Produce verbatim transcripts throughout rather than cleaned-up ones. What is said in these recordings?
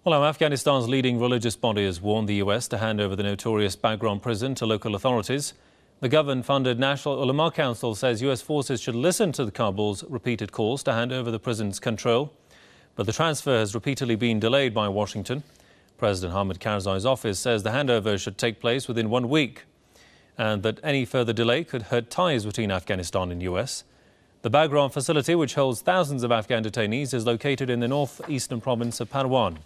Well, now Afghanistan's leading religious body has warned the U S to hand over the notorious Bagram prison to local authorities. The government-funded National Ulama Council says U S forces should listen to the Kabul's repeated calls to hand over the prison's control. But the transfer has repeatedly been delayed by Washington. President Hamid Karzai's office says the handover should take place within one week and that any further delay could hurt ties between Afghanistan and U S. The Bagram facility, which holds thousands of Afghan detainees, is located in the northeastern province of Parwan.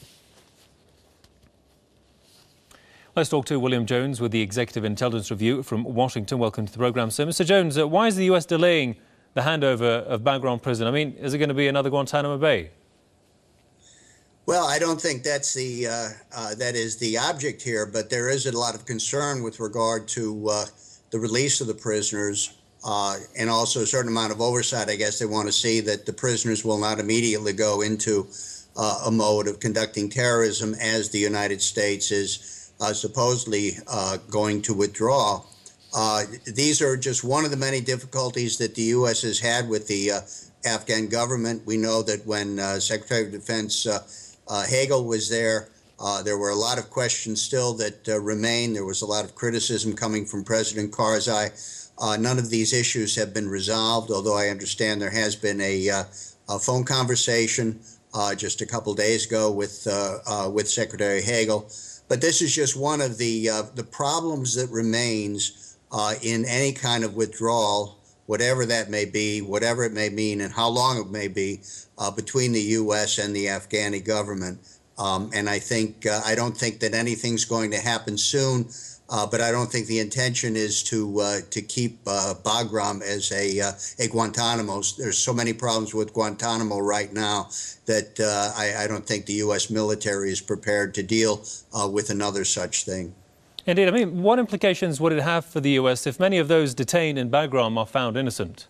Let's talk to William Jones with the Executive Intelligence Review from Washington. Welcome to the programme, sir. Mister Jones, uh, why is the U S delaying the handover of Bagram prison? I mean, is it going to be another Guantanamo Bay? Well, I don't think that's the uh, uh, that is the object here, but there is a lot of concern with regard to uh, the release of the prisoners uh, and also a certain amount of oversight. I guess they want to see that the prisoners will not immediately go into uh, a mode of conducting terrorism as the United States is Uh, supposedly uh, going to withdraw. Uh, these are just one of the many difficulties that the U S has had with the uh, Afghan government. We know that when uh, Secretary of Defense uh, uh, Hagel was there, uh, there were a lot of questions still that uh, remain. There was a lot of criticism coming from President Karzai. Uh, none of these issues have been resolved, although I understand there has been a, uh, a phone conversation uh, just a couple days ago with, uh, uh, with Secretary Hagel. But this is just one of the uh, the problems that remains uh, in any kind of withdrawal, whatever that may be, whatever it may mean, and how long it may be uh, between the U S and the Afghani government. Um, and I think uh, I don't think that anything's going to happen soon. Uh, but I don't think the intention is to uh, to keep uh, Bagram as a uh, a Guantanamo. There's so many problems with Guantanamo right now that uh, I, I don't think the U S military is prepared to deal uh, with another such thing. Indeed. I mean, what implications would it have for the U S if many of those detained in Bagram are found innocent?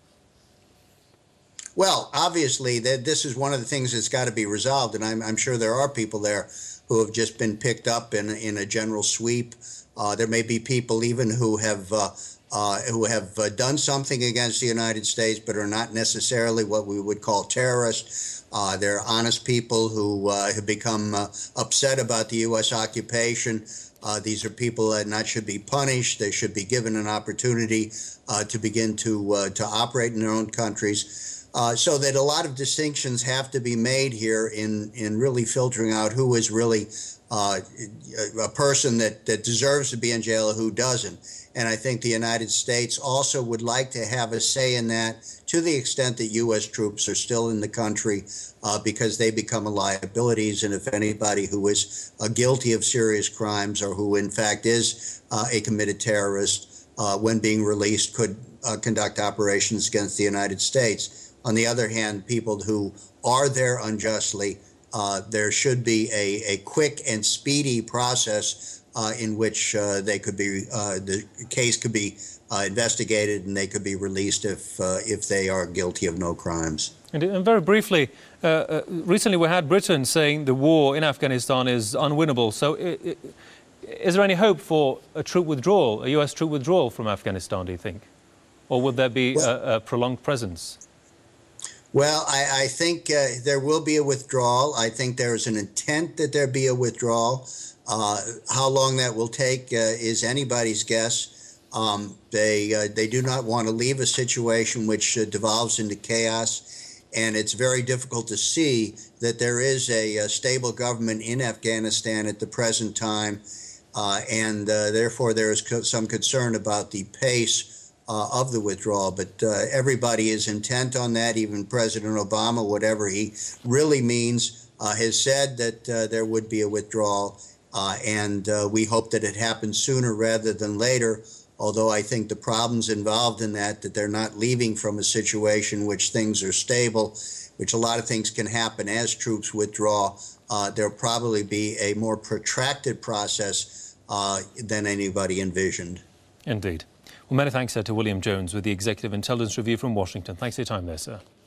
Well, obviously, this is one of the things that's got to be resolved, and I'm, I'm sure there are people there who have just been picked up in in a general sweep. Uh, there may be people even who have uh, uh, who have uh, done something against the United States, but are not necessarily what we would call terrorists. Uh, they're honest people who uh, have become uh, upset about the U S occupation. Uh, these are people that not should be punished. They should be given an opportunity uh, to begin to uh, to operate in their own countries. Uh, so that a lot of distinctions have to be made here in in really filtering out who is really uh, a person that, that deserves to be in jail and who doesn't. And I think the United States also would like to have a say in that to the extent that U S troops are still in the country uh, because they become a liabilities. And if anybody who is uh, guilty of serious crimes or who in fact is uh, a committed terrorist uh, when being released could uh, conduct operations against the United States. On the other hand, people who are there unjustly, uh, there should be a, a quick and speedy process uh, in which uh, they could be, uh, the case could be uh, investigated and they could be released if, uh, if they are guilty of no crimes. And, and very briefly, uh, uh, recently we had Britain saying the war in Afghanistan is unwinnable. So it, it, is there any hope for a troop withdrawal, a U S troop withdrawal from Afghanistan, do you think? Or would there be well, a, a prolonged presence? Well, I, I think uh, there will be a withdrawal. I think there is an intent that there be a withdrawal. Uh, how long that will take uh, is anybody's guess. Um, they uh, they do not want to leave a situation which uh, devolves into chaos, and it's very difficult to see that there is a, a stable government in Afghanistan at the present time, uh, and uh, therefore there is co some concern about the pace Uh, of the withdrawal, but uh, everybody is intent on that. Even President Obama, whatever he really means, uh, has said that uh, there would be a withdrawal, uh, and uh, we hope that it happens sooner rather than later, although I think the problems involved in that, that they're not leaving from a situation which things are stable, which a lot of things can happen as troops withdraw. Uh, there'll probably be a more protracted process uh, than anybody envisioned. Indeed. Well, many thanks, sir, to William Jones with the Executive Intelligence Review from Washington. Thanks for your time there, sir.